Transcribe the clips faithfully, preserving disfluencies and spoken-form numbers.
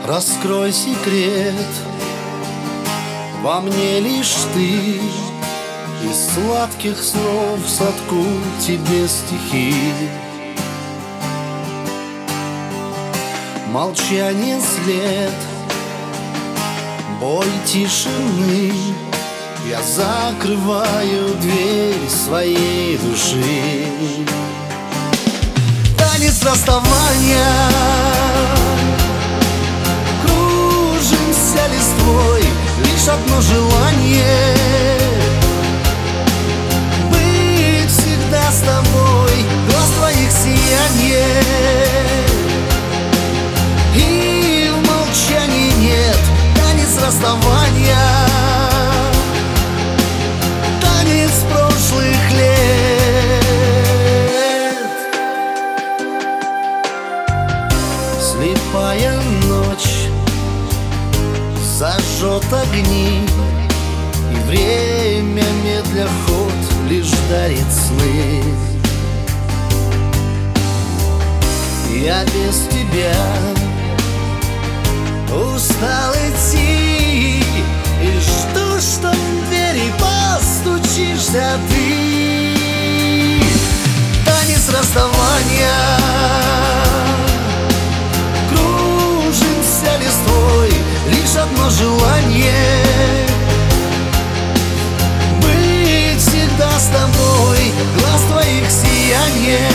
Раскрой секрет, во мне лишь ты. Из сладких снов сотку тебе стихи. Молчание след, боль тишины. Я закрываю дверь своей души. Танец расставания, кружимся листвой. Лишь одно желание — быть всегда с тобой. Глаз твоих сияние, и в молчании нет. Танец расставания, танец прошлых лет. Слепая ночь зажжет огни, и время медля ход лишь дарит сны. Я без тебя устал идти, и жду, что в двери постучишься ты. Танец расставания, кружимся листвой. Лишь одно желание — быть всегда с тобой. Глаз твоих сияние,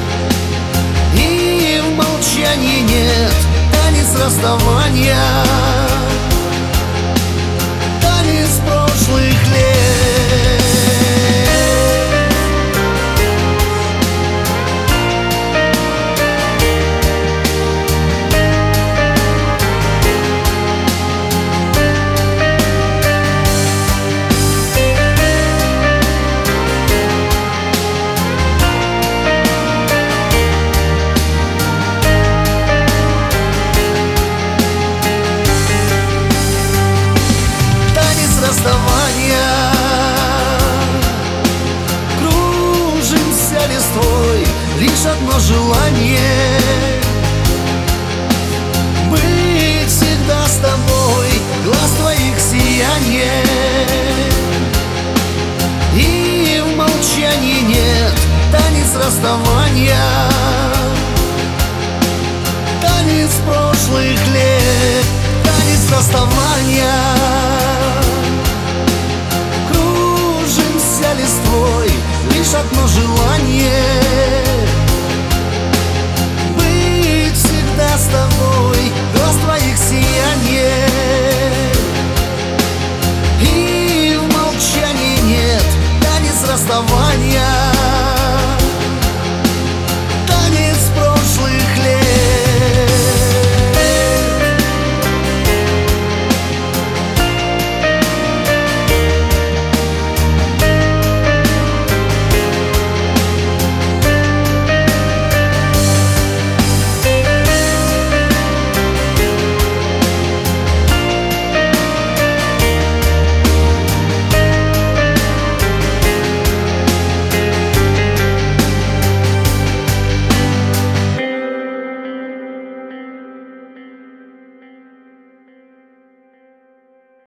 и в молчании нет. Танец расставания.